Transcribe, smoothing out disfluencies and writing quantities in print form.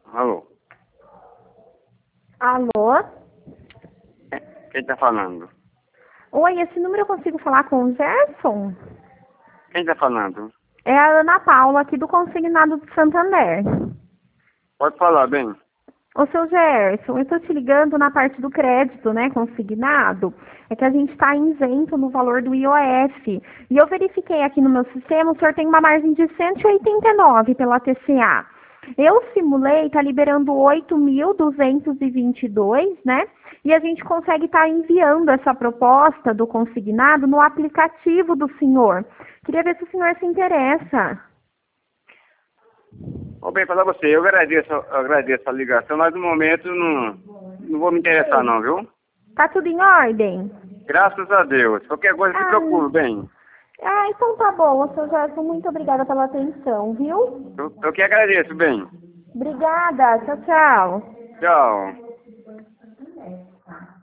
Alô? Alô? Quem tá falando? Oi, esse número eu consigo falar com o Gerson? Quem tá falando? É a Ana Paula, aqui do Consignado do Santander. Pode falar, bem. Ô, seu Gerson, eu estou te ligando na parte do crédito, né, consignado. É que a gente está isento no valor do IOF. E eu verifiquei aqui no meu sistema, o senhor tem uma margem de 189 pela TCA. Eu simulei, está liberando 8.222, né? E a gente consegue estar enviando essa proposta do consignado no aplicativo do senhor. Queria ver se o senhor se interessa. Ô, bem, falar você, eu agradeço a ligação, mas no momento não vou me interessar não, viu? Tá tudo em ordem? Graças a Deus. Qualquer coisa que procuro, bem. Então tá bom, seu Gerson, muito obrigada pela atenção, viu? Eu que agradeço, bem. Obrigada, tchau, tchau. Tchau.